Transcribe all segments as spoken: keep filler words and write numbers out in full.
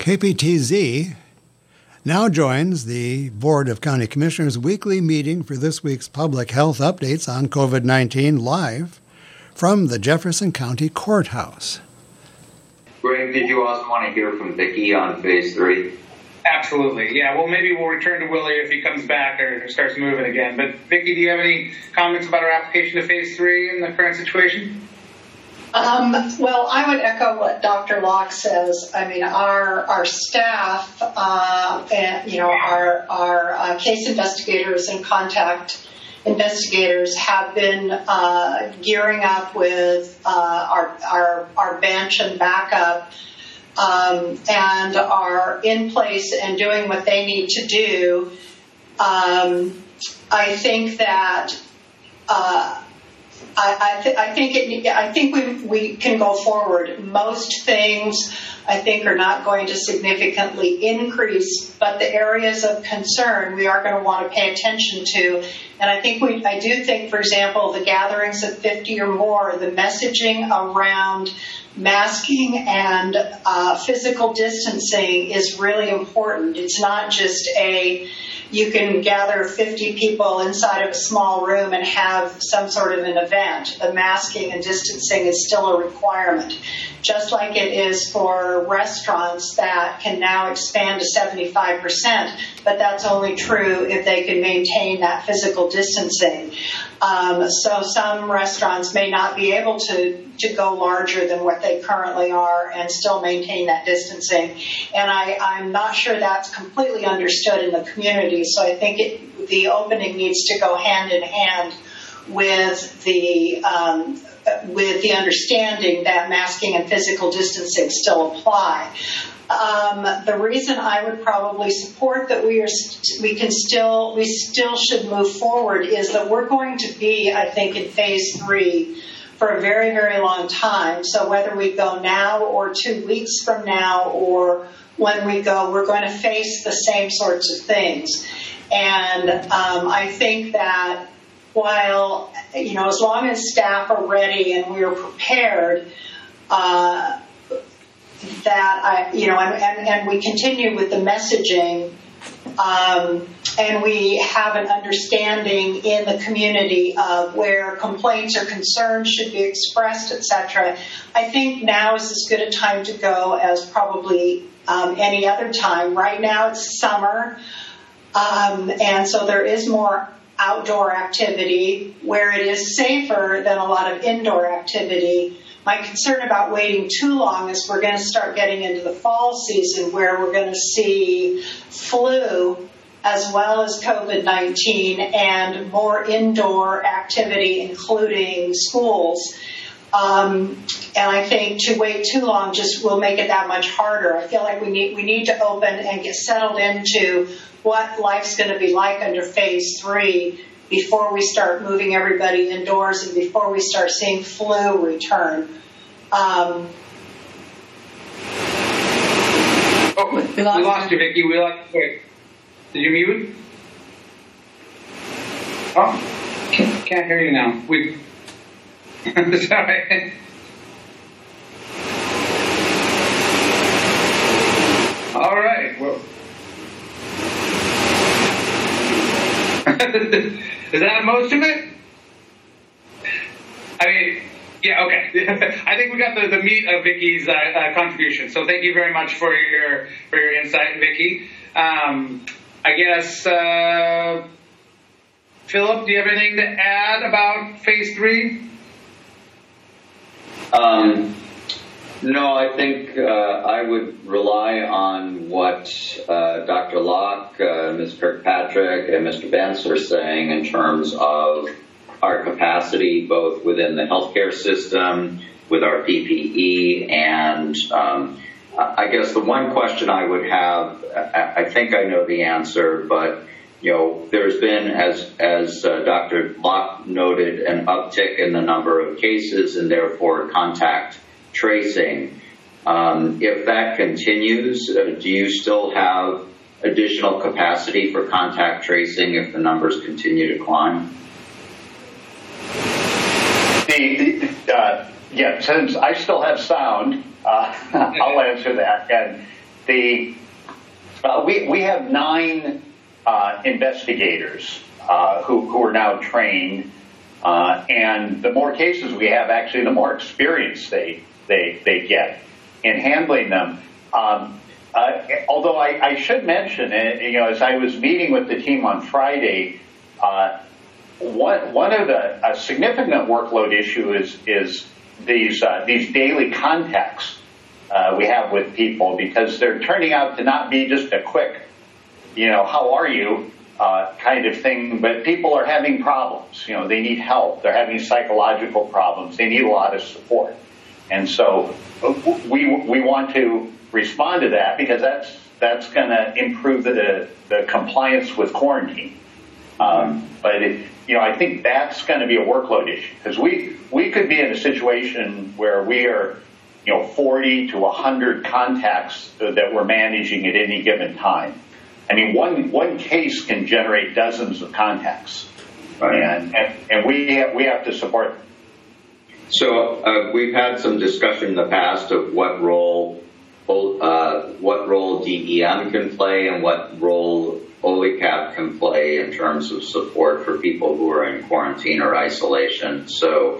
K P T Z now joins the Board of County Commissioners' weekly meeting for this week's public health updates on COVID nineteen live from the Jefferson County Courthouse. Greg, did you also want to hear from Vicki on phase three? Absolutely. Yeah, well, maybe we'll return to Willie if he comes back or starts moving again. But Vicki, do you have any comments about our application to phase three in the current situation? Um, well, I would echo what Doctor Locke says. I mean, our our staff, uh, and you know, our our uh, case investigators and contact investigators have been uh, gearing up with uh, our our our bench and backup, um, and are in place and doing what they need to do. Um, I think that. Uh, I, I, th- I think it. I think we we can go forward. Most things, I think, are not going to significantly increase, but the areas of concern we are going to want to pay attention to. And I think we. I do think, for example, the gatherings of fifty or more, the messaging around masking and uh, physical distancing is really important. It's not just a. You can gather fifty people inside of a small room and have some sort of an event. The masking and distancing is still a requirement, just like it is for restaurants that can now expand to seventy-five percent, but that's only true if they can maintain that physical distancing. Um, so some restaurants may not be able to, to go larger than what they currently are and still maintain that distancing. And I, I'm not sure that's completely understood in the community. So I think it, the opening needs to go hand in hand with the um, with the understanding that masking and physical distancing still apply. Um, the reason I would probably support that we are st- we can still we still should move forward is that we're going to be, I think, in phase three for a very, very long time. So whether we go now or two weeks from now or when we go, we're going to face the same sorts of things. And um, I think that while, you know, as long as staff are ready and we are prepared, uh, that I, you know, and, and, and we continue with the messaging, um, and we have an understanding in the community of where complaints or concerns should be expressed, et cetera. I think now is as good a time to go as probably um, any other time. Right now it's summer, um, and so there is more outdoor activity where it is safer than a lot of indoor activity. My concern about waiting too long is we're going to start getting into the fall season where we're going to see flu as well as COVID nineteen and more indoor activity, including schools. Um, and I think to wait too long just will make it that much harder. I feel like we need we need to open and get settled into what life's going to be like under phase three before we start moving everybody indoors and before we start seeing flu return. Um, oh, we lost, we lost you, Vicki. We lost. Wait, did you mute? Oh, can't, can't hear you now. We. Sorry. All right. Well. Is that most of it? I mean, yeah, okay. I think we got the, the meat of Vicki's uh, uh, contribution. So thank you very much for your for your insight, Vicki. Um, I guess, uh, Philip, do you have anything to add about phase three? Um, no, I think uh, I would rely on what uh, Doctor Locke, uh, Miz Kirkpatrick, and Mister Bence are saying in terms of our capacity, both within the healthcare system, with our P P E, and um, I guess the one question I would have, I think I know the answer, but you know, there's been, as as uh, Doctor Locke noted, an uptick in the number of cases and therefore contact tracing. Um, if that continues, uh, do you still have additional capacity for contact tracing if the numbers continue to climb? The, uh, yeah, since I still have sound, uh, I'll answer that. And the uh, we we have nine uh, investigators uh, who who are now trained, uh, and the more cases we have, actually, the more experience they they they get in handling them. Um, uh, although I, I should mention, uh, you know, as I was meeting with the team on Friday, uh, one one of the a significant workload issue is is these uh, these daily contacts uh, we have with people, because they're turning out to not be just a quick, you know, how are you uh, kind of thing, but people are having problems. You know, they need help. They're having psychological problems. They need a lot of support, and so we we want to respond to that, because that's that's going to improve the the compliance with quarantine. Um, but it, you know, I think that's going to be a workload issue, because we we could be in a situation where we are, you know, forty to one hundred contacts that we're managing at any given time. I mean, one one case can generate dozens of contacts, right. and, and and we have, we have to support them. So uh, we've had some discussion in the past of what role uh, what role D E M can play and what role O L I C A P can play in terms of support for people who are in quarantine or isolation. So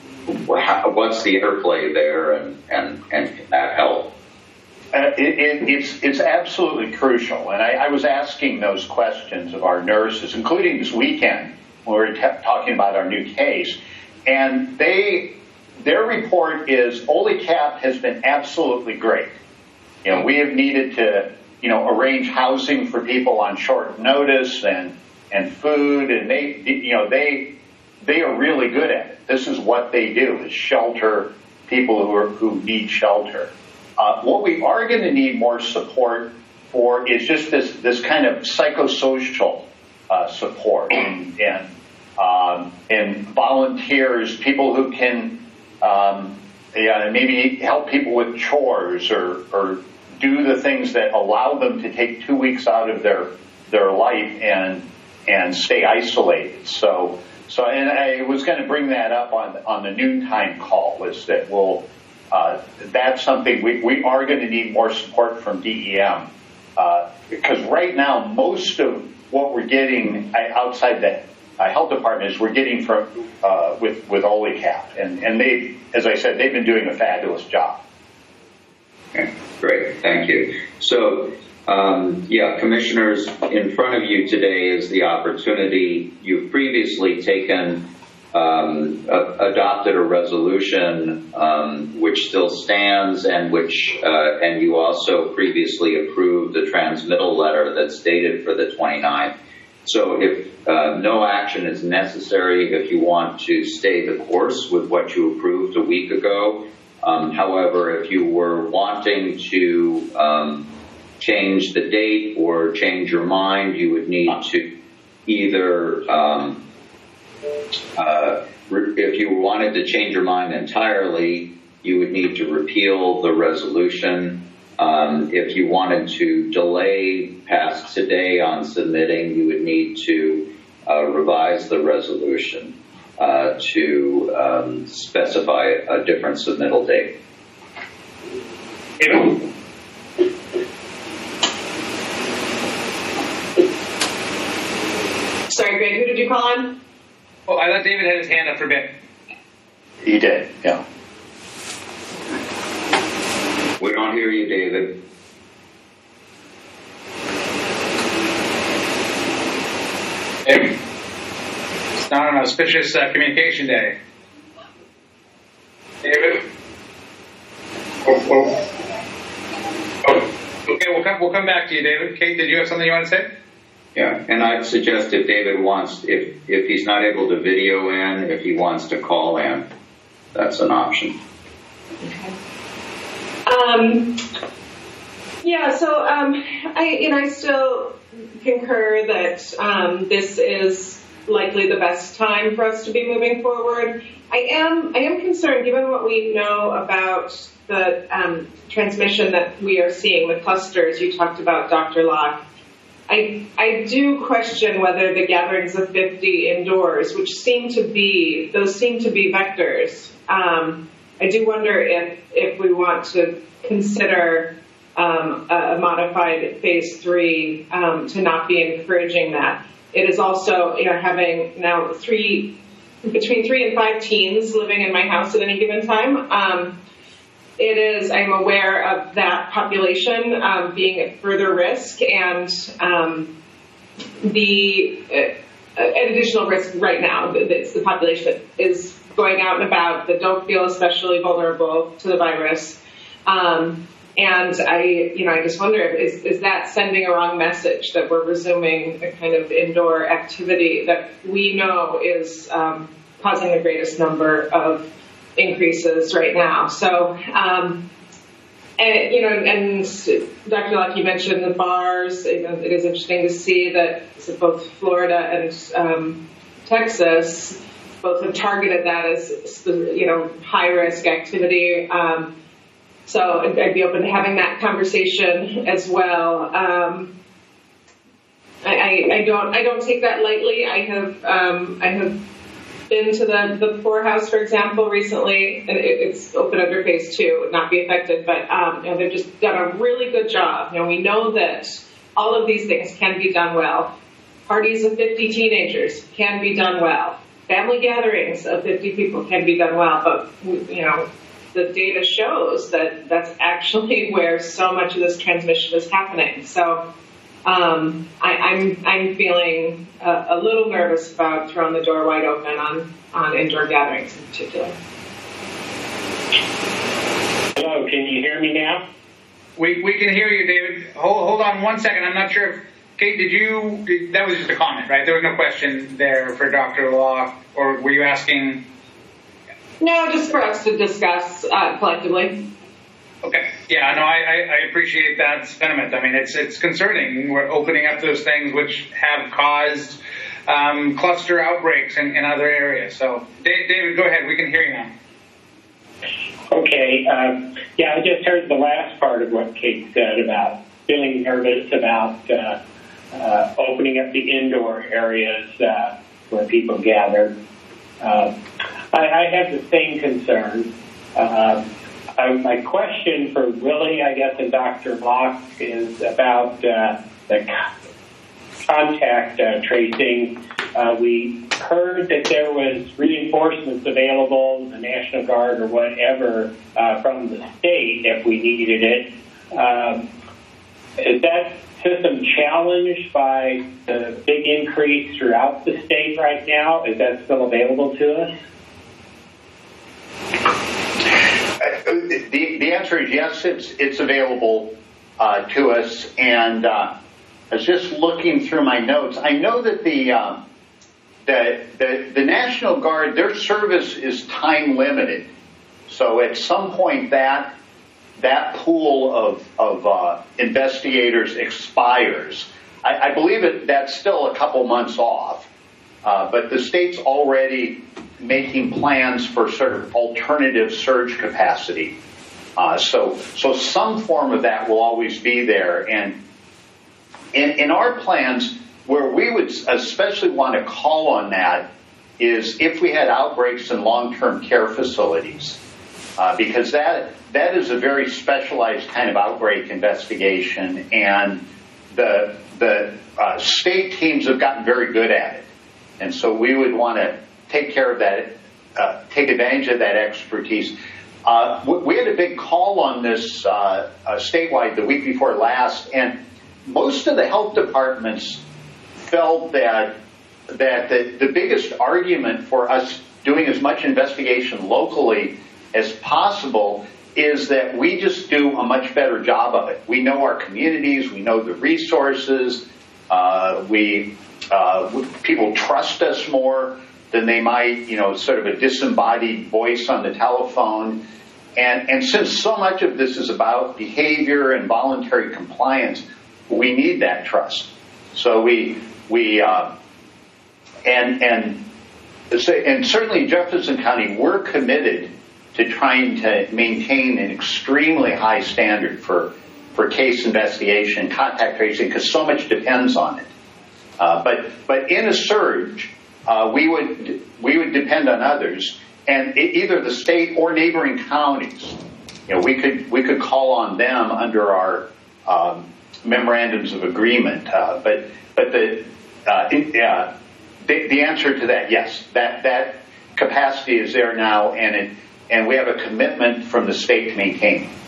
what's the interplay there, and, and, and can that help? Uh, it, it, it's it's absolutely crucial, and I, I was asking those questions of our nurses, including this weekend when we were t- talking about our new case, and they their report is O L I C A P has been absolutely great. You know, we have needed to, you know, arrange housing for people on short notice and and food, and they, you know, they they are really good at it. This is what they do: is shelter people who are who need shelter. Uh, what we are going to need more support for is just this this kind of psychosocial uh, support and and, um, and volunteers, people who can um, yeah, maybe help people with chores or or do the things that allow them to take two weeks out of their their life and and stay isolated. So so and I was going to bring that up on on the noontime call, is that we'll uh, that's something we we are going to need more support from D E M, uh, because right now most of what we're getting outside the uh, health department is we're getting from uh, with with O L I C A P, and and they, as I said, they've been doing a fabulous job. Okay, great, thank you. So, um, yeah, commissioners, in front of you today is the opportunity. You've previously taken, um, a, adopted a resolution um, which still stands, and which, uh, and you also previously approved the transmittal letter that's dated for the twenty-ninth. So, if uh, no action is necessary, if you want to stay the course with what you approved a week ago. Um, however, if you were wanting to um, change the date or change your mind, you would need to either, um, uh, re- if you wanted to change your mind entirely, you would need to repeal the resolution. Um, if you wanted to delay past today on submitting, you would need to uh, revise the resolution. Uh, to um, specify a different submittal date. David? Sorry, Greg, who did you call on? Oh, I let David have his hand up for a bit. He did, yeah. We don't hear you, David. David? It's not an auspicious uh, communication day. David? Oh, oh. Oh. Okay, we'll come, we'll come back to you, David. Kate, did you have something you want to say? Yeah, and I'd suggest if David wants, if, if he's not able to video in, if he wants to call in, that's an option. Okay. Um, yeah, so um, I, you know, I still concur that um, this is likely the best time for us to be moving forward. I am I am concerned, given what we know about the um, transmission that we are seeing, the clusters you talked about, Doctor Locke. I I do question whether the gatherings of fifty indoors, which seem to be those seem to be vectors. Um, I do wonder if if we want to consider um, a modified phase three um, to not be encouraging that. It is also, you know, having now three, between three and five teens living in my house at any given time. Um, it is, I'm aware of that population um, being at further risk, and um, the uh, an additional risk right now. It's the population that is going out and about that don't feel especially vulnerable to the virus. Um, And I, you know, I just wonder, is, is that sending a wrong message that we're resuming a kind of indoor activity that we know is um, causing the greatest number of increases right now? So, um, and, you know, and Doctor Locke, you mentioned the bars. You know, it is interesting to see that both Florida and um, Texas both have targeted that as, you know, high risk activity. Um, So I'd be open to having that conversation as well. Um, I, I, I don't I don't take that lightly. I have um, I have been to the, the poorhouse, for example, recently, and it, it's open under phase two, would not be affected. But um, you know, they've just done a really good job. You know, we know that all of these things can be done well. Parties of fifty teenagers can be done well. Family gatherings of fifty people can be done well. But you know, the data shows that that's actually where so much of this transmission is happening. So um, I, I'm I'm feeling a, a little nervous about throwing the door wide open on, on indoor gatherings in particular. Hello, can you hear me now? We we can hear you, David. Hold hold on one second. I'm not sure if Kate, did you? Did, that was just a comment, right? There was no question there for Doctor Locke, or were you asking? No, just for us to discuss uh, collectively. Okay. Yeah, no, I, I, I appreciate that sentiment. I mean, it's it's concerning. We're opening up those things which have caused um, cluster outbreaks in, in other areas. So, David, go ahead. We can hear you now. Okay. Um, yeah, I just heard the last part of what Kate said about feeling nervous about uh, uh, opening up the indoor areas uh, where people gather. Uh, I, I have the same concern. Uh, I, my question for Willie, I guess, and Doctor Locke is about uh, the contact uh, tracing. Uh, we heard that there was reinforcements available, the National Guard or whatever, uh, from the state if we needed it. Um, is that system challenged by the big increase throughout the state right now? Is that still available to us? The, the answer is yes, it's it's available uh, to us. And uh, I was just looking through my notes. I know that the, uh, the, the, the National Guard, their service is time limited. So at some point that that pool of, of uh, investigators expires. I, I believe it, that's still a couple months off. Uh, but the state's already making plans for sort of alternative surge capacity. Uh, so, so some form of that will always be there. And in, in our plans, where we would especially want to call on that is if we had outbreaks in long-term care facilities, uh, because that that is a very specialized kind of outbreak investigation, and the the uh, state teams have gotten very good at it. And so we would want to take care of that, uh, take advantage of that expertise. Uh, we had a big call on this uh, uh, statewide the week before last, and most of the health departments felt that that the, the biggest argument for us doing as much investigation locally as possible is that we just do a much better job of it. We know our communities, we know the resources, uh, we uh, people trust us more than they might, you know, sort of a disembodied voice on the telephone. And, and since so much of this is about behavior and voluntary compliance, we need that trust. So we, we, uh, and, and, and certainly in Jefferson County, we're committed to trying to maintain an extremely high standard for, for case investigation, contact tracing, because so much depends on it. Uh, but, but in a surge, uh, we would, we would depend on others, and it, either the state or neighboring counties you know, we could we could call on them under our um, memorandums of agreement. Uh, but but the, uh, it, uh, the the answer to that, yes, that that capacity is there now, and it and we have a commitment from the state to maintain it.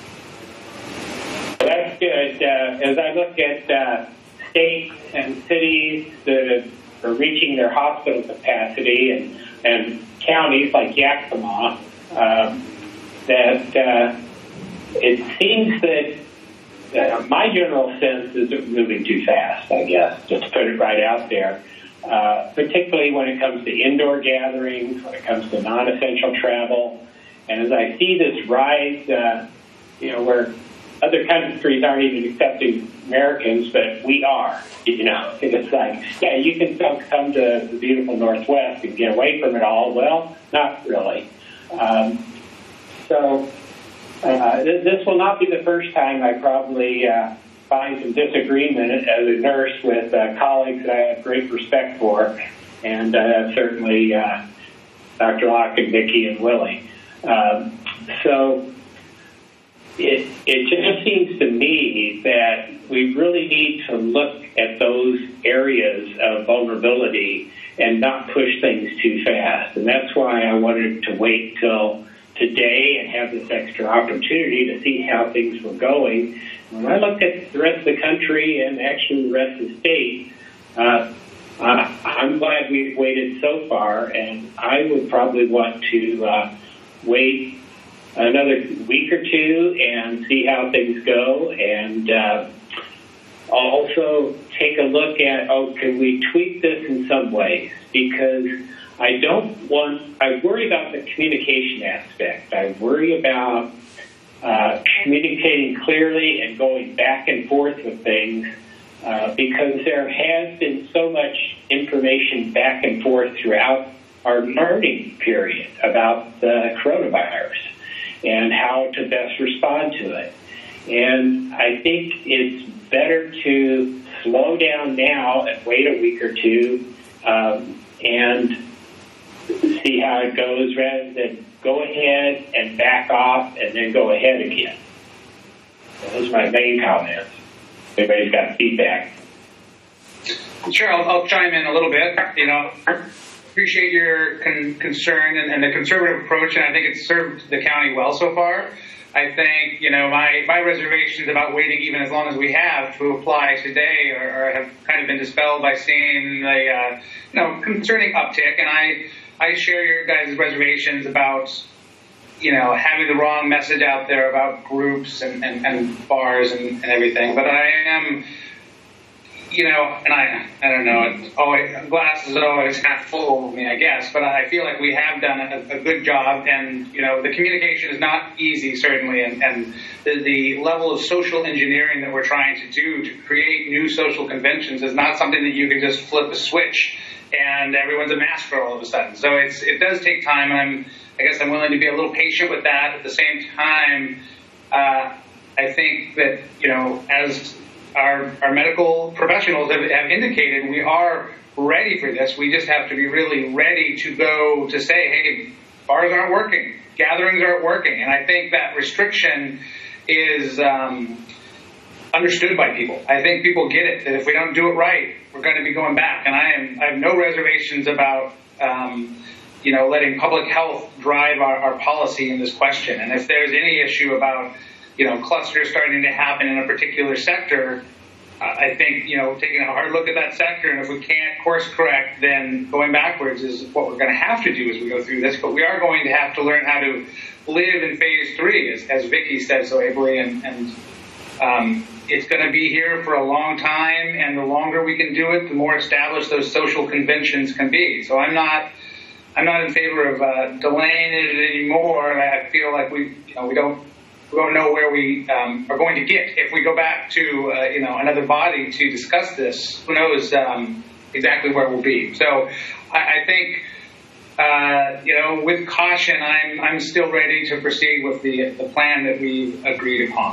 That's good. Uh, as I look at uh, states and cities that are reaching their hospital capacity, and and counties like Yakima, um, that uh, it seems that uh, my general sense is it's moving too fast, I guess, just to put it right out there, uh, particularly when it comes to indoor gatherings, when it comes to non-essential travel. And as I see this rise, uh, you know, where other countries aren't even accepting Americans, but we are, you know. It's like, yeah, you can still come to the beautiful Northwest and get away from it all. Well, not really. Um, so uh, th- this will not be the first time I probably uh, find some disagreement as a nurse with uh, colleagues that I have great respect for, and uh, certainly uh, Doctor Locke and Vicki and Willie. Um, so it, it just seems to me that we really need to look at those areas of vulnerability and not push things too fast. And that's why I wanted to wait till today and have this extra opportunity to see how things were going. When I looked at the rest of the country and actually the rest of the state, uh, uh, I'm glad we've waited so far, and I would probably want to uh, wait another week or two and see how things go, and uh, also take a look at, oh, can we tweak this in some ways? Because I don't want, I worry about the communication aspect. I worry about uh, communicating clearly and going back and forth with things, uh, because there has been so much information back and forth throughout our learning period about the coronavirus and how to best respond to it. And I think it's better to slow down now and wait a week or two um, and see how it goes, rather than go ahead and back off and then go ahead again. Those are my main comments. Everybody's got feedback. Sure, I'll, I'll chime in a little bit. You know, appreciate your con- concern and, and the conservative approach, and I think it's served the county well so far. I think, you know, my, my reservations about waiting even as long as we have to apply today are, are have kind of been dispelled by seeing the, uh, you know, concerning uptick. And I, I share your guys' reservations about, you know, having the wrong message out there about groups and, and, and bars and, and everything. But I am, you know, and I I don't know, it's always, glass is always half full of me, I guess, but I feel like we have done a, a good job, and, you know, the communication is not easy, certainly, and, and the, the level of social engineering that we're trying to do to create new social conventions is not something that you can just flip a switch and everyone's a masker all of a sudden. So it's it does take time, and I'm, I guess I'm willing to be a little patient with that. At the same time, uh, I think that, you know, as Our, our medical professionals have, have indicated, we are ready for this. We just have to be really ready to go to say, hey, bars aren't working, gatherings aren't working. And I think that restriction is um, understood by people. I think people get it, that if we don't do it right, we're going to be going back. And I am I have no reservations about um, you know, letting public health drive our, our policy in this question. And if there's any issue about, you know, clusters starting to happen in a particular sector, uh, I think, you know, taking a hard look at that sector, and if we can't course correct, then going backwards is what we're going to have to do as we go through this. But we are going to have to learn how to live in phase three, as, as Vicki said so ably, and, and um, it's going to be here for a long time, and the longer we can do it, the more established those social conventions can be. So I'm not, I'm not in favor of uh, delaying it anymore. I feel like we, you know, we don't. We don't know where we um, are going to get if we go back to uh, you know, another body to discuss this. Who knows um, exactly where we'll be? So I, I think uh, you know, with caution, I'm I'm still ready to proceed with the the plan that we agreed upon.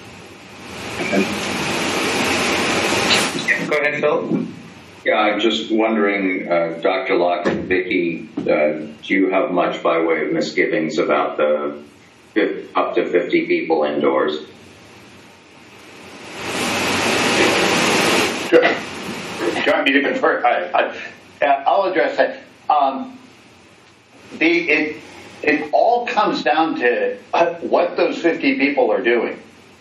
Go ahead, Phil. Yeah, I'm just wondering, uh, Doctor Locke and Vicki, uh, do you have much by way of misgivings about the up to fifty people indoors. Sure. Do you want me to confirm? I, I, I'll address that. Um, the it it all comes down to what those fifty people are doing,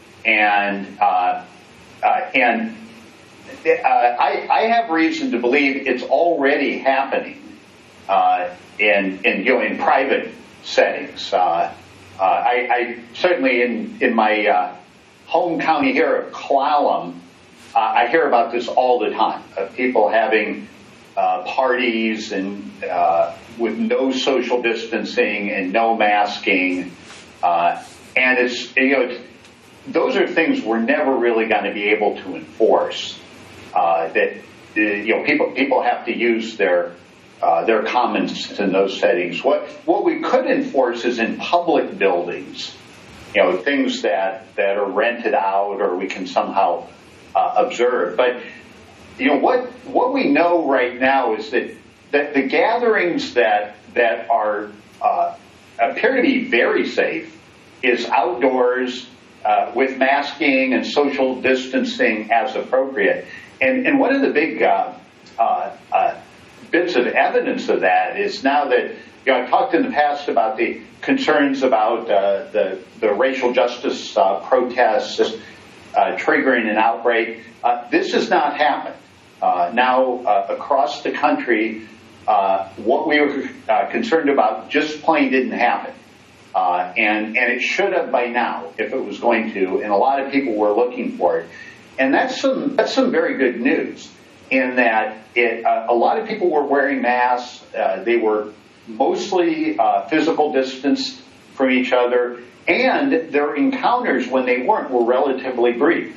and uh, uh, and uh, I I have reason to believe it's already happening uh, in in you know in private settings. Uh, uh, I, I certainly in in my uh, home county here of Clallam, uh, I hear about this all the time of people having uh, parties and uh, with no social distancing and no masking, uh, and it's you know it's, those are things we're never really going to be able to enforce. Uh, that uh, you know people people have to use their Uh, their common sense in those settings. What what we could enforce is in public buildings, you know, things that, that are rented out or we can somehow uh, observe. But you know what what we know right now is that that the gatherings that that are uh, appear to be very safe is outdoors uh, with masking and social distancing as appropriate. And and one of the big uh, uh, uh, bits of evidence of that is now that, you know, I've talked in the past about the concerns about uh, the, the racial justice uh, protests uh, triggering an outbreak. Uh, this has not happened. Uh, now, uh, across the country, uh, what we were uh, concerned about just plain didn't happen. Uh, and, and it should have by now if it was going to, and a lot of people were looking for it. And that's some, that's some very good news. In that it, uh, a lot of people were wearing masks. Uh, they were mostly uh, physical distanced from each other, and their encounters when they weren't were relatively brief.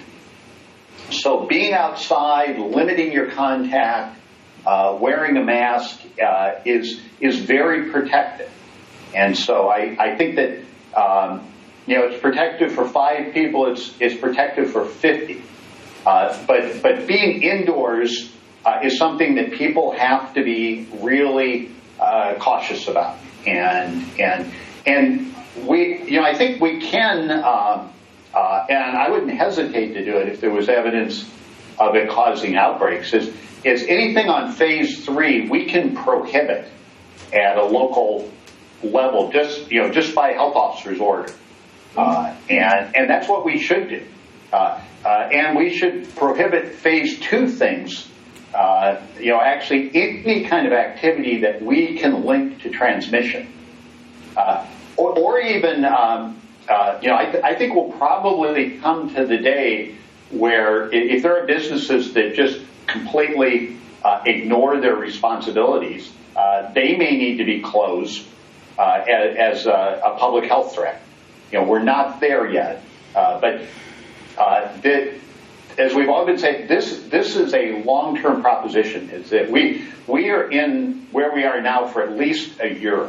So being outside, limiting your contact, uh, wearing a mask uh, is is very protective. And so I, I think that um, you know it's protective for five people. It's it's protective for fifty. Uh, but but being indoors uh, is something that people have to be really uh, cautious about, and and and we you know I think we can, um, uh, and I wouldn't hesitate to do it if there was evidence of it causing outbreaks. Is is anything on phase three we can prohibit at a local level, just you know just by health officer's order, uh, and and that's what we should do. Uh, Uh, and we should prohibit phase two things, uh, you know, actually any kind of activity that we can link to transmission. Uh, or, or even, um, uh, you know, I, th- I think we'll probably come to the day where if there are businesses that just completely uh, ignore their responsibilities, uh, they may need to be closed uh, as, as a, a public health threat. You know, we're not there yet, uh, but Uh, that, as we've all been saying, this this is a long-term proposition. Is that we we are in where we are now for at least a year,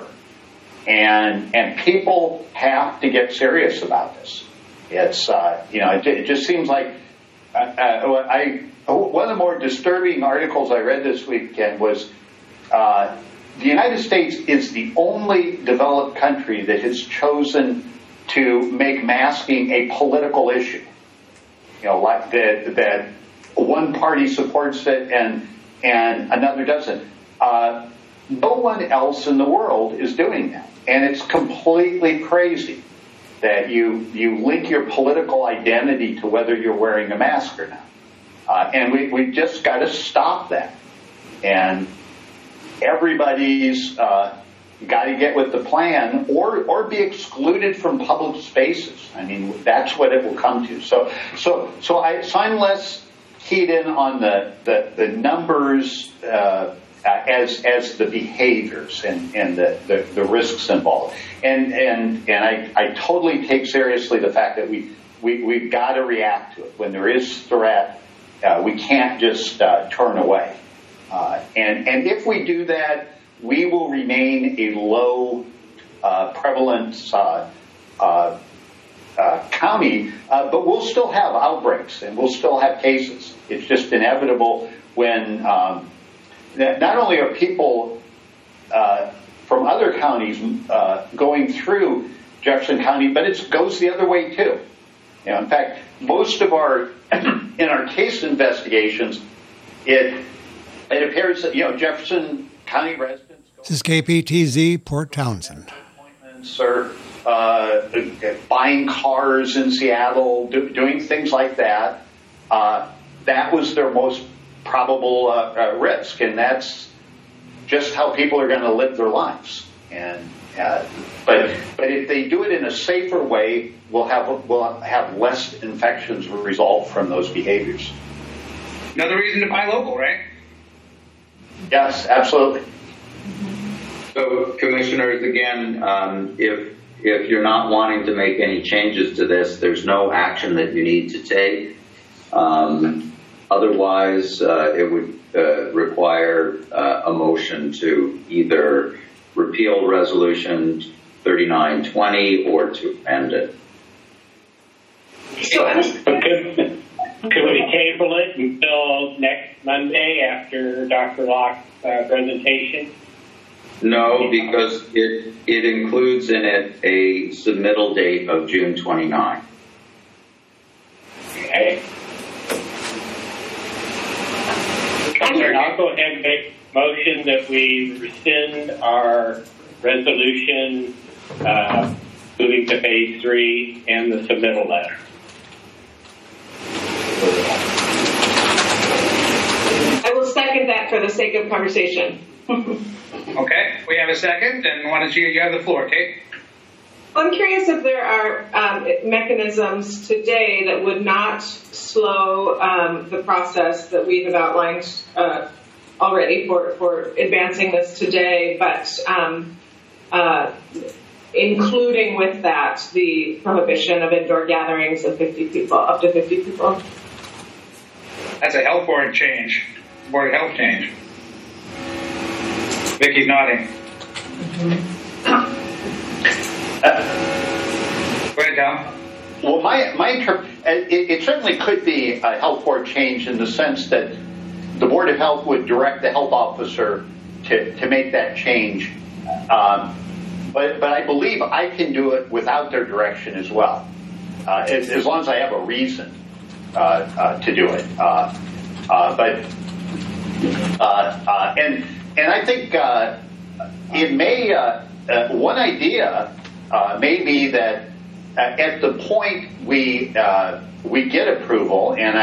and and people have to get serious about this. It's uh, you know it, it just seems like uh, uh, I one of the more disturbing articles I read this weekend was uh, the United States is the only developed country that has chosen to make masking a political issue. You know, like that, that one party supports it and and another doesn't. Uh, no one else in the world is doing that, and it's completely crazy that you you link your political identity to whether you're wearing a mask or not. Uh, and we we just got to stop that. And everybody's uh, got to get with the plan, or or be excluded from public spaces. I mean, that's what it will come to. So, so, so, I, so I'm less keyed in on the the, the numbers uh, as as the behaviors and and the, the, the risks involved. And and and I, I totally take seriously the fact that we we we've got to react to it when there is threat. Uh, we can't just uh, turn away. Uh, and and if we do that, we will remain a low uh, prevalence uh, uh, uh, county, uh, but we'll still have outbreaks and we'll still have cases. It's just inevitable when um, not only are people uh, from other counties uh, going through, Jefferson County, but it goes the other way too. You know, in fact, most of our, in our case investigations, it it appears that, you know, Jefferson County residents. This is K P T Z, Port Townsend. Appointments or uh, buying cars in Seattle, do, doing things like that. Uh, that was their most probable uh, uh, risk, and that's just how people are going to live their lives. And uh, but but if they do it in a safer way, we'll have we'll have less infections result from those behaviors. Another reason to buy local, right? Yes, absolutely. So, commissioners, again, um, if if you're not wanting to make any changes to this, there's no action that you need to take. Um, otherwise, uh, it would uh, require uh, a motion to either repeal Resolution thirty-nine twenty or to end it. So, Could, could we table it until next Monday after Doctor Locke's uh, presentation? No, because it it includes in it a submittal date of June twenty-ninth. Okay. And I'll go ahead and make a motion that we rescind our resolution uh, moving to phase three and the submittal letter. I will second that for the sake of conversation. Okay, we have a second, and why don't you, you have the floor, Kate? I'm curious if there are um, mechanisms today that would not slow um, the process that we have outlined uh, already for, for advancing this today, but um, uh, including with that the prohibition of indoor gatherings of fifty people, up to fifty people. That's a health board change, board of health change. Vicky's nodding. Mm-hmm. Go ahead, Tom. Well, my my inter- it, it certainly could be a health board change in the sense that the Board of Health would direct the health officer to, to make that change. Um, but but I believe I can do it without their direction as well, uh, as, as long as I have a reason uh, uh, to do it. Uh, uh, but uh, uh, and and I think uh, it may uh, uh, one idea. Uh, may be that uh, at the point we uh, we get approval, and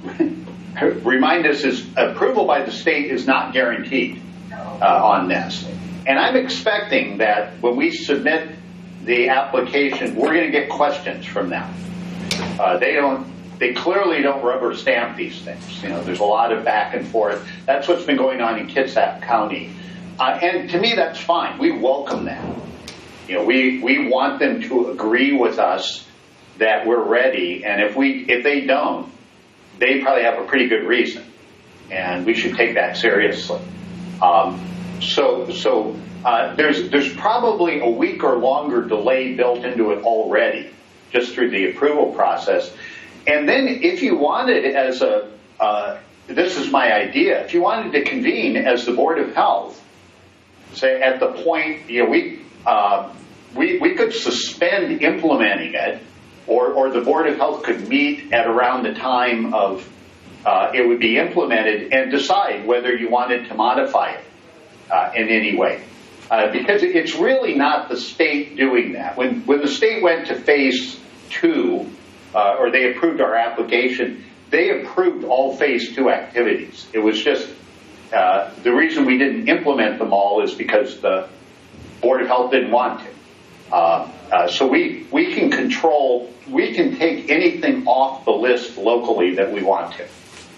I remind us is approval by the state is not guaranteed uh, on this. And I'm expecting that when we submit the application, we're going to get questions from them. Uh, they don't. They clearly don't rubber stamp these things. You know, there's a lot of back and forth. That's what's been going on in Kitsap County, uh, and to me, that's fine. We welcome that. You know, we, we want them to agree with us that we're ready, and if we if they don't, they probably have a pretty good reason, and we should take that seriously. Um, so so uh, there's there's probably a week or longer delay built into it already, just through the approval process. And then if you wanted as a uh, this is my idea, if you wanted to convene as the Board of Health, say at the point you know we. Uh, We, we could suspend implementing it, or, or the Board of Health could meet at around the time of uh, it would be implemented and decide whether you wanted to modify it uh, in any way. Uh, because it's really not the state doing that. When, when the state went to phase two, uh, or they approved our application, they approved all phase two activities. It was just uh, the reason we didn't implement them all is because the Board of Health didn't want to. Uh, uh, so we, we can control, we can take anything off the list locally that we want to.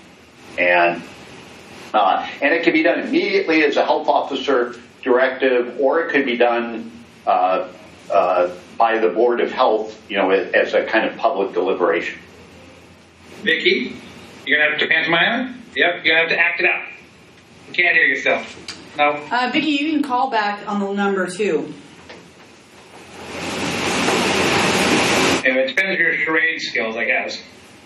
And, uh, and it can be done immediately as a health officer directive, or it could be done uh, uh, by the Board of Health, you know, as a kind of public deliberation. Vicki, you're going to have to pantomime it? Yep, you're going to have to act it out. You can't hear yourself. No. Uh, Vicki, you can call back on the number too. Yeah, it depends on your charade skills, I guess.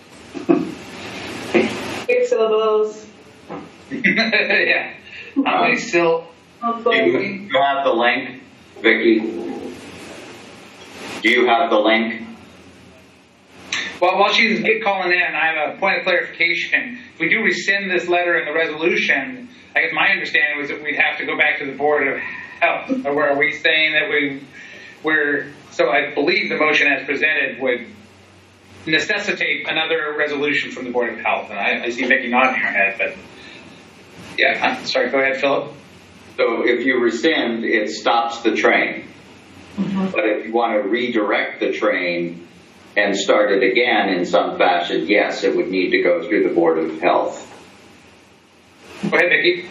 Eight syllables. Yeah. How many still? You go out the link, Vicki. Do you have the link? Well, while she's calling in, I have a point of clarification. If we do rescind this letter in the resolution, I guess my understanding was that we'd have to go back to the Board of Health. Or are we saying that we, we're, so I believe the motion as presented would necessitate another resolution from the Board of Health. And I, I see Vicki nodding her head, but yeah, I'm sorry, go ahead, Philip. So if you rescind, it stops the train. Mm-hmm. But if you want to redirect the train and start it again in some fashion, yes, it would need to go through the Board of Health. Go ahead, Vicki.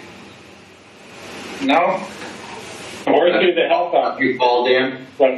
No? Or through the health officer. You called in? What?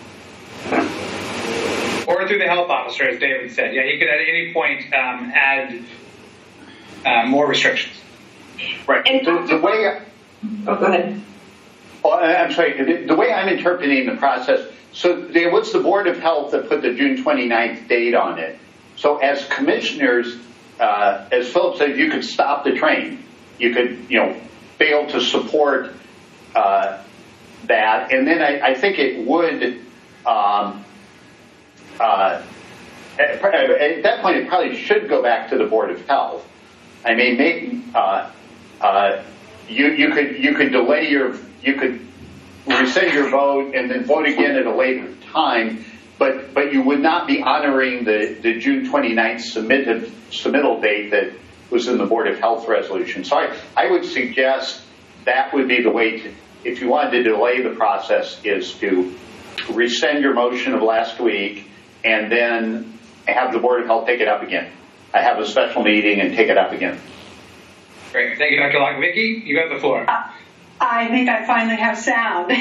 Or through the health officer, as David said. Yeah, he could at any point um, add uh, more restrictions. Right. And The, the way... I, oh, go ahead. Oh, I'm sorry. The, the way I'm interpreting the process, so there, what's the Board of Health that put the June twenty-ninth date on it? So as commissioners, uh, as Philip said, you could stop the train. You could, you know, fail to support uh, that. And then I, I think it would, um, uh, at, at that point, it probably should go back to the Board of Health. I mean, make, uh, uh, you, you could you could delay your, you could rescind your vote and then vote again at a later time, but but you would not be honoring the, the June twenty-ninth submitted, submittal date that was in the Board of Health resolution. So I, I would suggest that would be the way to, if you wanted to delay the process, is to rescind your motion of last week and then have the Board of Health take it up again. I have a special meeting and take it up again. Great. Thank you, Doctor Locke. Vicki, you got the floor. Uh, I think I finally have sound.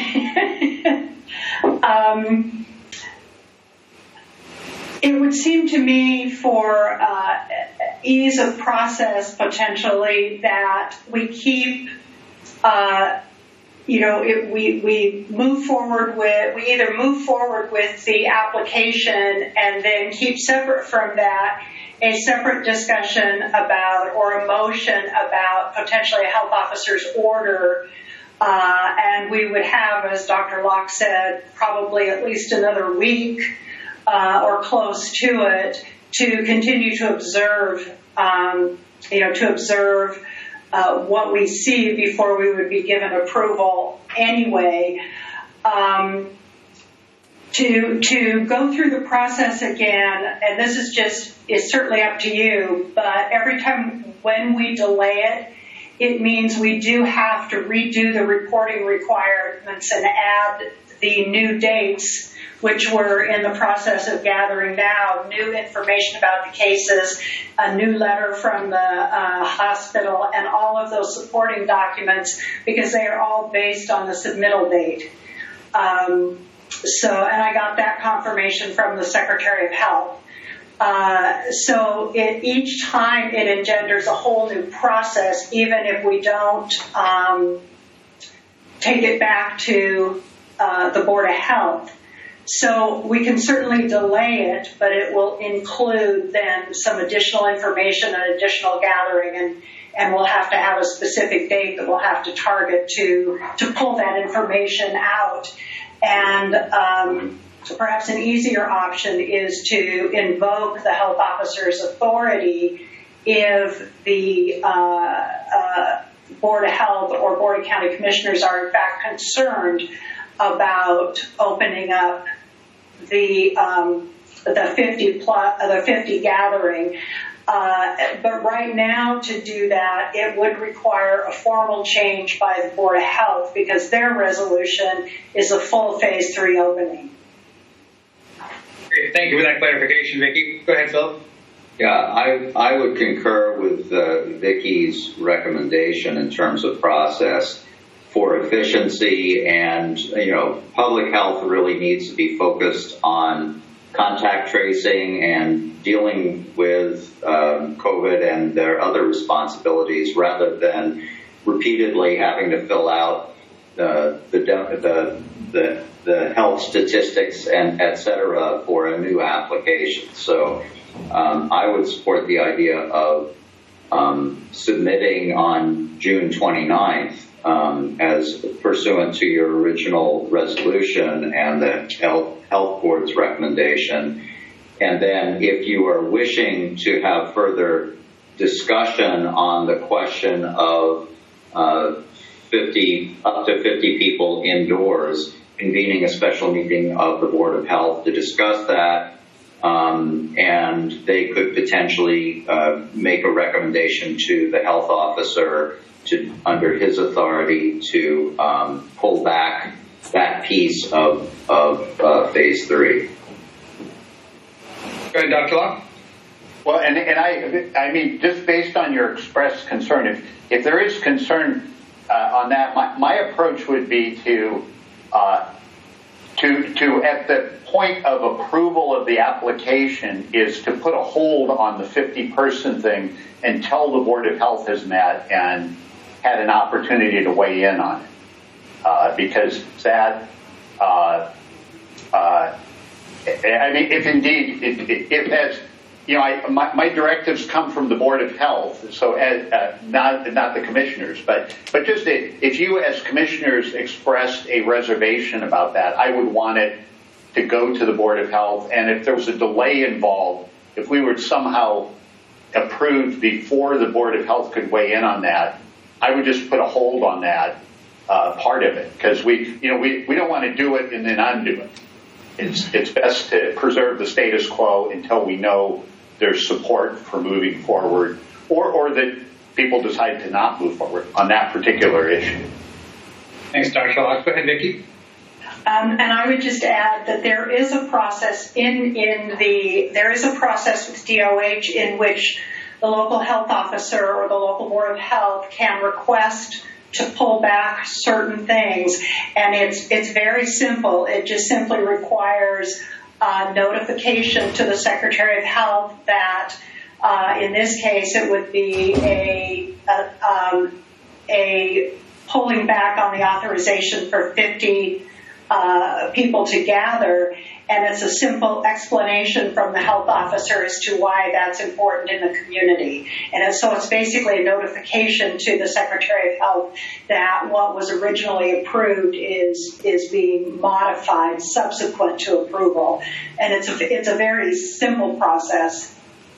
um, it would seem to me, for uh, ease of process potentially, that we keep, uh, you know, it, we we move forward with, we either move forward with the application and then keep separate from that a separate discussion about, or a motion about potentially a health officer's order. Uh, and we would have, as Doctor Locke said, probably at least another week uh, or close to it to continue to observe, um, you know, to observe uh, what we see before we would be given approval anyway. Um, to to go through the process again, and this is just is certainly up to you, but every time when we delay it, it means we do have to redo the reporting requirements and add the new dates, which we're in the process of gathering now, new information about the cases, a new letter from the uh, hospital, and all of those supporting documents, because they are all based on the submittal date. Um, so, and I got that confirmation from the Secretary of Health. Uh, so it, each time it engenders a whole new process, even if we don't um, take it back to uh, the Board of Health. So we can certainly delay it, but it will include then some additional information and additional gathering, and, and we'll have to have a specific date that we'll have to target to, to pull that information out. And um, So perhaps an easier option is to invoke the health officer's authority if the uh, uh, Board of Health or Board of County Commissioners are in fact concerned about opening up the um, the fifty plus the fifty gathering. Uh, but right now, to do that, it would require a formal change by the Board of Health, because their resolution is a full phase three opening. Great. Thank you for that clarification, Vicki. Go ahead, Phil. Yeah, I I would concur with uh, Vicki's recommendation in terms of process for efficiency, and you know, public health really needs to be focused on contact tracing and dealing with um, COVID and their other responsibilities, rather than repeatedly having to fill out uh, the the the the health statistics and et cetera for a new application. So um, I would support the idea of um, submitting on June twenty-ninth um, as pursuant to your original resolution and the health, health board's recommendation. And then if you are wishing to have further discussion on the question of uh, fifty, up to fifty people indoors, convening a special meeting of the Board of Health to discuss that, um, and they could potentially uh, make a recommendation to the health officer to, under his authority, to um, pull back that piece of, of uh, phase three. Go ahead, Doctor Locke. Well, and, and I, I mean, just based on your expressed concern, if, if there is concern uh, on that, my, my approach would be to, uh, to, to, at the point of approval of the application, is to put a hold on the fifty person thing until the Board of Health has met and had an opportunity to weigh in on it. Uh, because that, uh, uh, I mean, if indeed, if, if as, you know, I, my, my directives come from the Board of Health, so as, uh, not not the commissioners, but but just if you as commissioners expressed a reservation about that, I would want it to go to the Board of Health, and if there was a delay involved, if we were somehow approved before the Board of Health could weigh in on that, I would just put a hold on that uh, part of it, because we, you know, we, we don't want to do it and then undo it. It's it's best to preserve the status quo until we know there's support for moving forward, or or that people decide to not move forward on that particular issue. Thanks, Doctor Locke. Go ahead, Vicki. Um, and I would just add that there is a process in in the there is a process with D O H in which the local health officer or the local board of health can request to pull back certain things, and it's it's very simple. It just simply requires uh, notification to the Secretary of Health that, uh, in this case, it would be a a, um, a pulling back on the authorization for fifty uh, people to gather. And it's a simple explanation from the health officer as to why that's important in the community. And it's, so it's basically a notification to the Secretary of Health that what was originally approved is is being modified subsequent to approval. And it's a, it's a very simple process.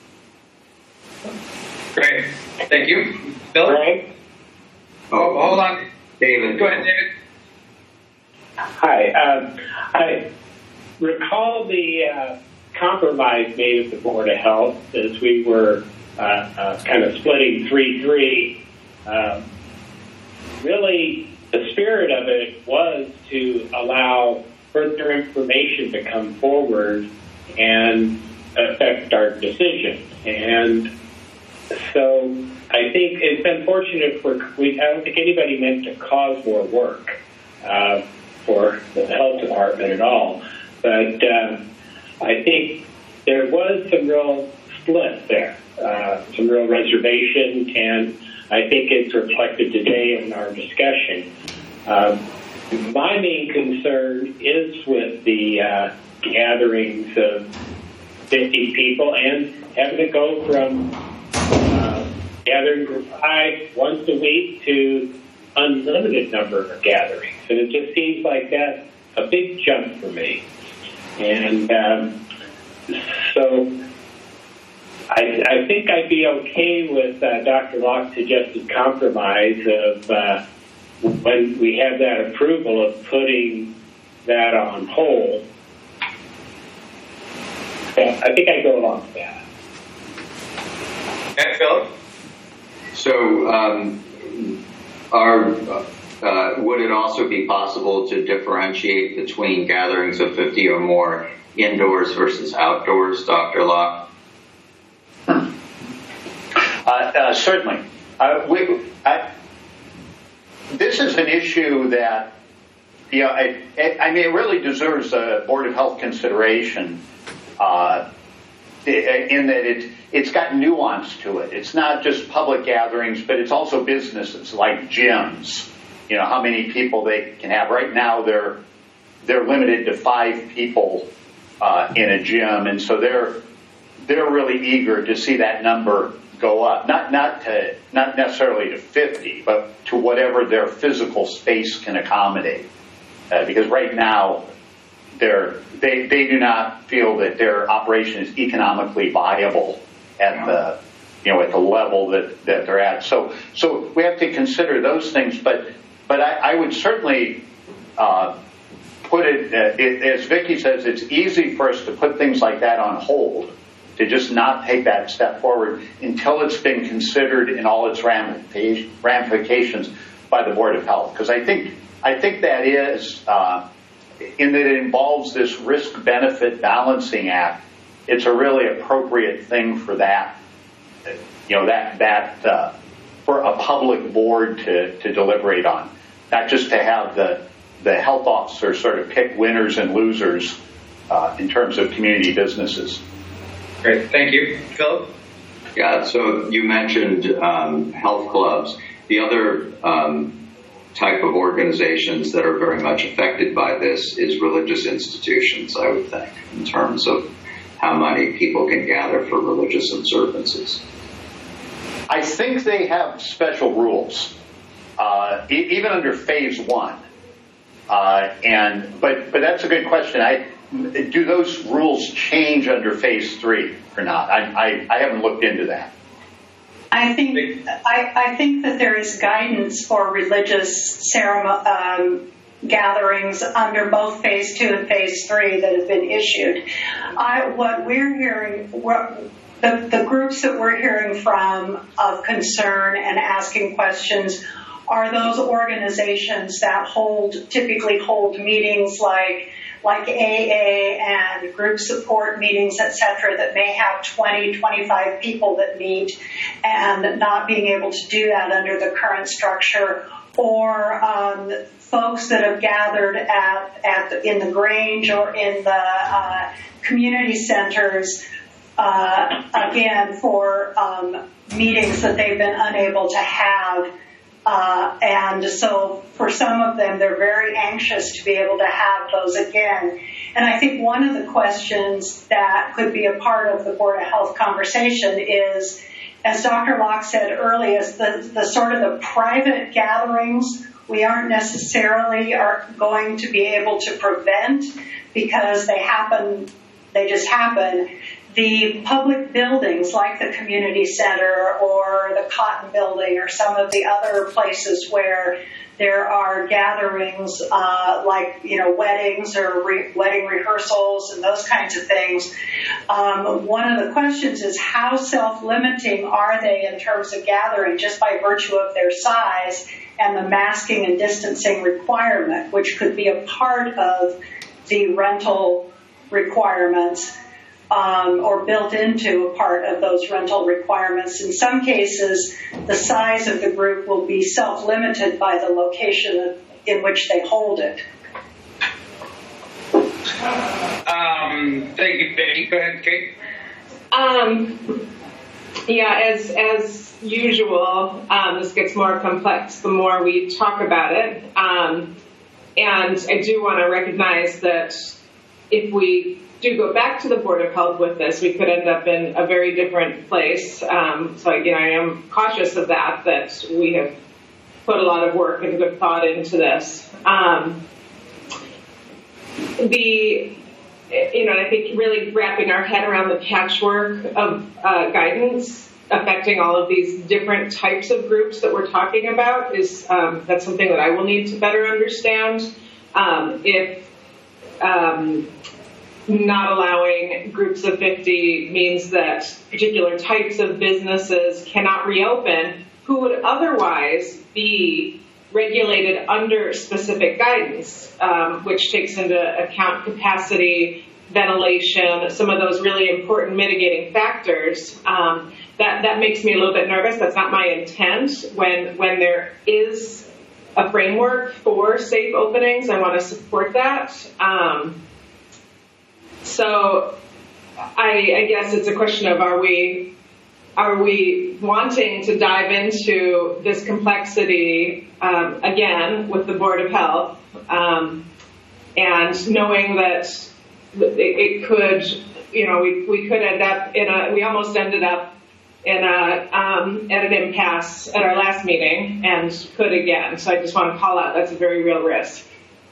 Great. Thank you. Bill? Right. Oh, hold on. David. Go ahead, David. Hi. Um, I recall the uh, compromise made at the Board of Health as we were uh, uh, kind of splitting three three. Um, really, the spirit of it was to allow further information to come forward and affect our decision. And so I think it's unfortunate for, we, I don't think anybody meant to cause more work uh, for the health department at all. But uh, I think there was some real split there, uh, some real reservation, and I think it's reflected today in our discussion. Um, my main concern is with the uh, gatherings of fifty people and having to go from uh, gathering for five once a week to unlimited number of gatherings. And it just seems like that's a big jump for me. And um, so I, I think I'd be okay with uh, Doctor Locke's suggested compromise of uh, when we have that approval of putting that on hold. So I think I'd go along with that. Okay, Philip? So, um, are, uh, would it also be possible to differentiate between gatherings of fifty or more indoors versus outdoors, Doctor Locke? Uh, uh, certainly. Uh, we, I, this is an issue that, you know, I, I mean, it really deserves a Board of Health consideration uh, in that it, it's got nuance to it. It's not just public gatherings, but it's also businesses like gyms. You know, how many people they can have. Right now, they're they're limited to five people uh, in a gym, and so they're they're really eager to see that number go up, not not to not necessarily to fifty, but to whatever their physical space can accommodate. Uh, because right now, they're, they they do not feel that their operation is economically viable at the you know at the level that, that they're at. So so we have to consider those things. But but I, I would certainly uh, put it, uh, it as Vicki says. It's easy for us to put things like that on hold, to just not take that step forward until it's been considered in all its ramifications by the Board of Health. Because I think I think that is, uh, in that it involves this risk-benefit balancing act, it's a really appropriate thing for that, you know, that that uh, for a public board to, to deliberate on, not just to have the the health officer sort of pick winners and losers uh, in terms of community businesses. Great, thank you. Philip? Yeah, so you mentioned um, health clubs. The other um, type of organizations that are very much affected by this is religious institutions, I would think, in terms of how many people can gather for religious observances. I think they have special rules, uh, e- even under phase one. Uh, and but but that's a good question. I Do those rules change under phase three or not? I, I, I haven't looked into that. I think I, I think that there is guidance for religious ceremony, um, gatherings under both phase two and phase three that have been issued. I, what we're hearing, what, the, the groups that we're hearing from of concern and asking questions are those organizations that hold typically hold meetings like. like A A and group support meetings, et cetera, that may have twenty, twenty-five people that meet, and not being able to do that under the current structure, or um, folks that have gathered at, at the, in the Grange or in the uh, community centers, uh, again, for um, meetings that they've been unable to have. Uh, and so for some of them, they're very anxious to be able to have those again. And I think one of the questions that could be a part of the Board of Health conversation is, as Doctor Locke said earlier, is the, the sort of the private gatherings we aren't necessarily are going to be able to prevent because they happen, they just happen. The public buildings like the community center or the Cotton Building or some of the other places where there are gatherings uh, like, you know, weddings or re- wedding rehearsals and those kinds of things. Um, one of the questions is how self-limiting are they in terms of gathering just by virtue of their size and the masking and distancing requirement, which could be a part of the rental requirements. Um, or built into a part of those rental requirements. In some cases, the size of the group will be self-limited by the location in which they hold it. Um, thank you, Vicki. Go ahead, Kate. Um, yeah, as as usual, um, this gets more complex the more we talk about it. Um, and I do want to recognize that if we do go back to the Board of Health with this, we could end up in a very different place. Um, so, again, I am cautious of that, that we have put a lot of work and good thought into this. Um, the, you know, I think really wrapping our head around the patchwork of uh, guidance affecting all of these different types of groups that we're talking about is, um, that's something that I will need to better understand. Um, if, um, not allowing groups of fifty means that particular types of businesses cannot reopen who would otherwise be regulated under specific guidance, um, which takes into account capacity, ventilation, some of those really important mitigating factors. Um, that, that makes me a little bit nervous. That's not my intent. When, when there is a framework for safe openings, I want to support that. Um, So I, I guess it's a question of are we are we wanting to dive into this complexity um, again with the Board of Health um, and knowing that it, it could, you know, we, we could end up in a, we almost ended up in a, um, at an impasse at our last meeting and could again. So I just want to call out that's a very real risk.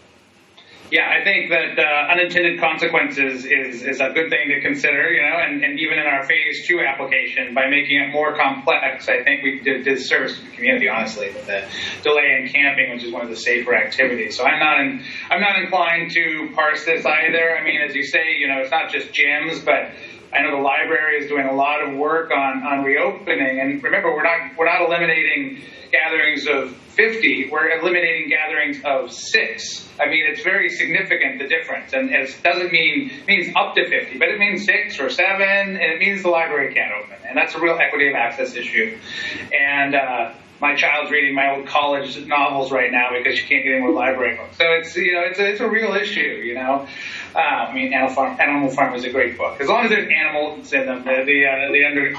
Yeah, I think that uh, unintended consequences is, is a good thing to consider, you know, and, and even in our phase two application, by making it more complex, I think we did a disservice to the community, honestly, with the delay in camping, which is one of the safer activities. So I'm not in, I'm not inclined to parse this either. I mean, as you say, you know, it's not just gyms, but I know the library is doing a lot of work on, on reopening. And remember, we're not we're not eliminating gatherings of fifty. We're eliminating gatherings of six. I mean, it's very significant, the difference. And it doesn't mean it means up to fifty, but it means six or seven, and it means the library can't open. And that's a real equity of access issue. And uh, my child's reading my old college novels right now because she can't get any more library books. So it's, you know, it's a, it's a real issue, you know. Uh, I mean, Animal Farm, Animal Farm is a great book, as long as there's animals in them, the the, uh, the under.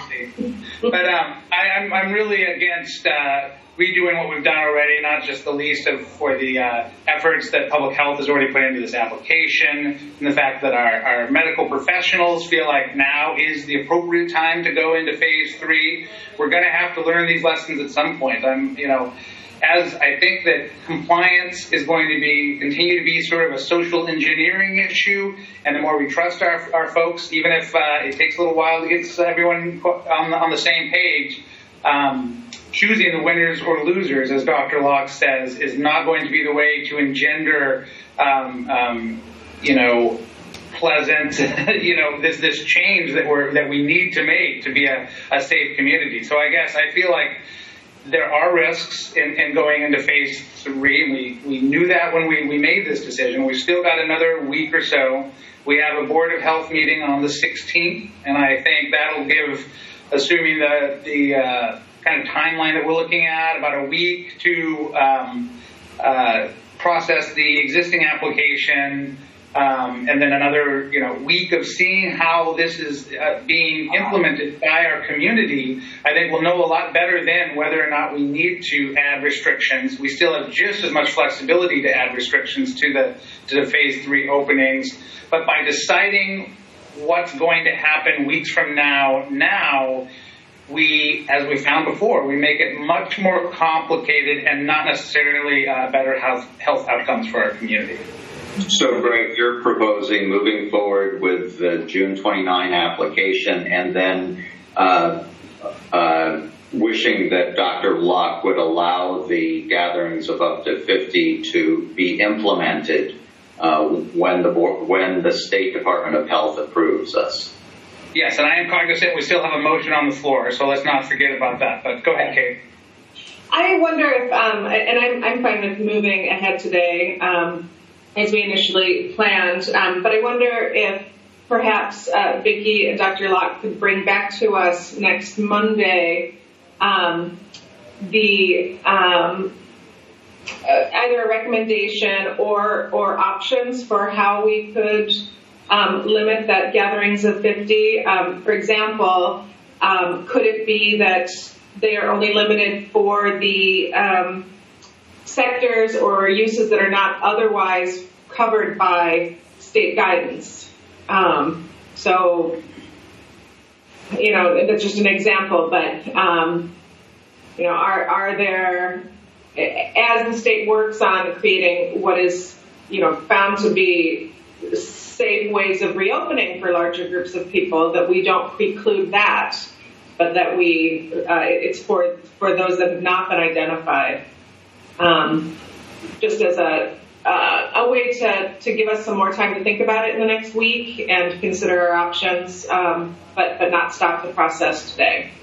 But um, I, I'm I'm really against uh, redoing what we've done already, not just the least of for the uh, efforts that public health has already put into this application, and the fact that our, our medical professionals feel like now is the appropriate time to go into phase three. We're going to have to learn these lessons at some point. I'm, you know. As I think that compliance is going to be continue to be sort of a social engineering issue, and the more we trust our, our folks, even if uh, it takes a little while to get everyone on the, on the same page, um, choosing the winners or losers, as Doctor Locke says, is not going to be the way to engender, um, um, you know, pleasant, you know, this this change that we're that we need to make to be a, a safe community. So I guess I feel like there are risks in, in going into phase three. We, we knew that when we, we made this decision. We've still got another week or so. We have a Board of Health meeting on the sixteenth, and I think that'll give, assuming the, the uh, kind of timeline that we're looking at, about a week to um, uh, process the existing application, Um, and then another, you know, week of seeing how this is uh, being implemented by our community. I think we'll know a lot better then whether or not we need to add restrictions. We still have just as much flexibility to add restrictions to the to the phase three openings. But by deciding what's going to happen weeks from now, now we, as we found before, we make it much more complicated and not necessarily uh, better health health outcomes for our community. So, Greg, you're proposing moving forward with the June twenty-ninth application and then uh, uh, wishing that Doctor Locke would allow the gatherings of up to fifty to be implemented uh, when the board, when the State Department of Health approves us. Yes, and I am cognizant we still have a motion on the floor, so let's not forget about that. But go ahead, Kate. I wonder if, um, and I'm, I'm fine with moving ahead today, um, as we initially planned. Um, but I wonder if perhaps uh, Vicki and Doctor Locke could bring back to us next Monday um, the um, uh, either a recommendation or or options for how we could um, limit that gatherings of fifty. Um, for example, um, could it be that they are only limited for the um, sectors or uses that are not otherwise covered by state guidance? Um, so, you know, that's just an example, but, um, you know, are, are there, as the state works on creating what is, you know, found to be safe ways of reopening for larger groups of people, that we don't preclude that, but that we, uh, it's for, for those that have not been identified. Um, just as a uh, a way to, to give us some more time to think about it in the next week and consider our options, um, but but not stop the process today.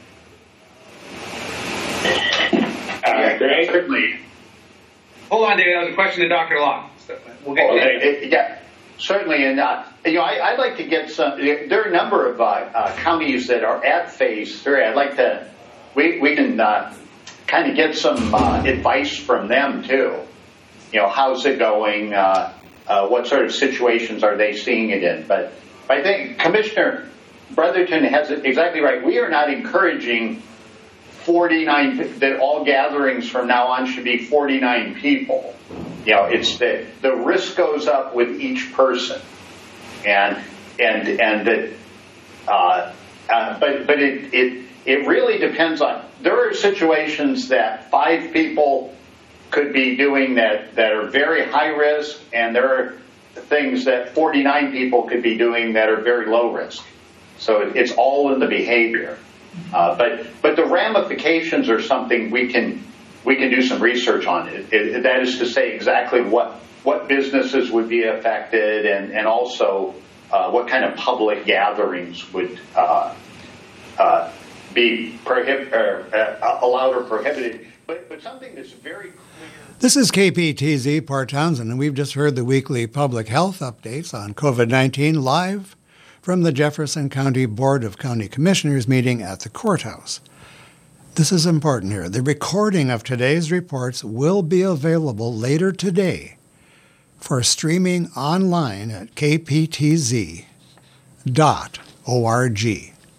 Uh, Greg? Certainly. Hold on, David. That was a question to Doctor Locke. So we'll get Okay. to It, yeah, certainly. And, uh, you know, I, I'd like to get some, there are a number of uh, uh, counties that are at phase three. I'd like to, we, we can uh, kind of get some uh, advice from them, too. You know, how's it going? Uh, uh, what sort of situations are they seeing it in? But I think Commissioner Brotherton has it exactly right. We are not encouraging forty-nine, that all gatherings from now on should be forty-nine people. You know, it's the, the risk goes up with each person. And, and, and that, uh, uh, but, but it, it, it really depends on, there are situations that five people could be doing that, that are very high risk, and there are things that forty-nine people could be doing that are very low risk. So it, it's all in the behavior. Uh, but but the ramifications are something we can we can do some research on. It, it, that is to say exactly what what businesses would be affected, and and also uh, what kind of public gatherings would uh, uh, be prohib- or, uh, allowed or prohibited. But but something that's very clear. This is K P T Z, Port Townsend, and we've just heard the weekly public health updates on COVID nineteen live from the Jefferson County Board of County Commissioners meeting at the courthouse. This is important here. The recording of today's reports will be available later today for streaming online at k p t z dot org.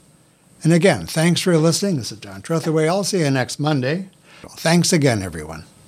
And again, thanks for listening. This is John Trethewey. I'll see you next Monday. Thanks again, everyone.